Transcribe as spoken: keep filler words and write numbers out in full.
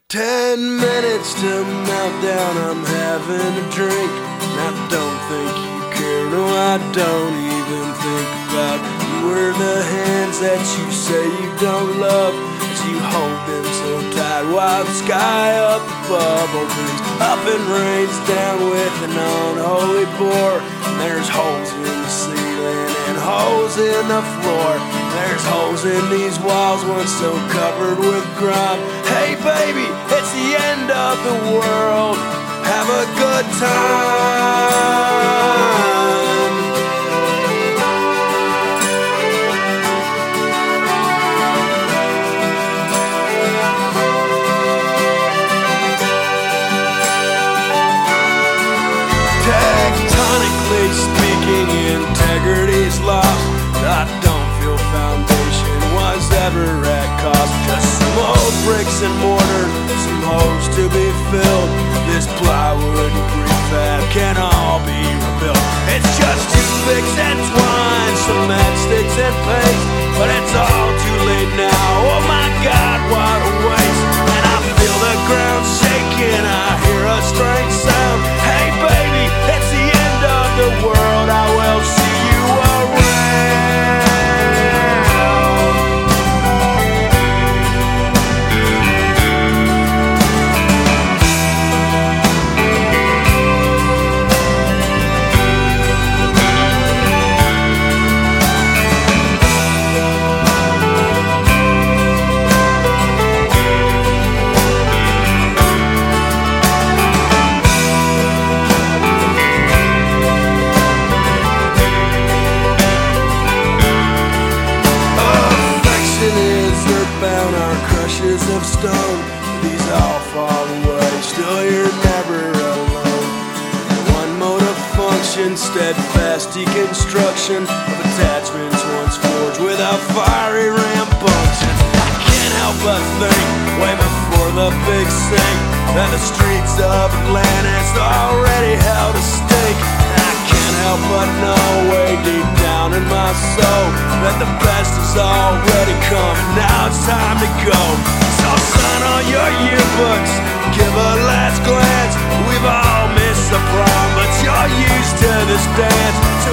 Ten minutes to meltdown, I'm having a drink. And I don't think you care, no I don't even think about you were the hands that you say you don't love, as you hold them so tight while the sky up above opens up and rains down with an unholy pour. And there's holes in the ceiling and holes in the floor. There's holes in these walls, once so covered with grime. Hey baby, it's the end of the world, have a good time. Tectonically speaking, integrity's lost. I don't feel foundation was ever at cost. Just some old bricks and mortar, some holes to be filled. This plywood and prefab can all be rebuilt. It's just toothpicks and twine, some matchsticks and paste, but it's all too late now. Oh my God, what a waste. And I feel the ground shaking, I hear a strange sound. Hey baby, it's the end of the world, I will see you around. Of stone, these all fall away. Still you're never alone. One mode of function, steadfast deconstruction of attachments once forged without fiery rambunctious. I can't help but think, way before the big sink, that the streets of Atlantis already held a stake. I can't help but know, way deep down in my soul, that the best is already come, and now it's time to go. So sign all your yearbooks, give a last glance. We've all missed the prom, but you're used to this dance.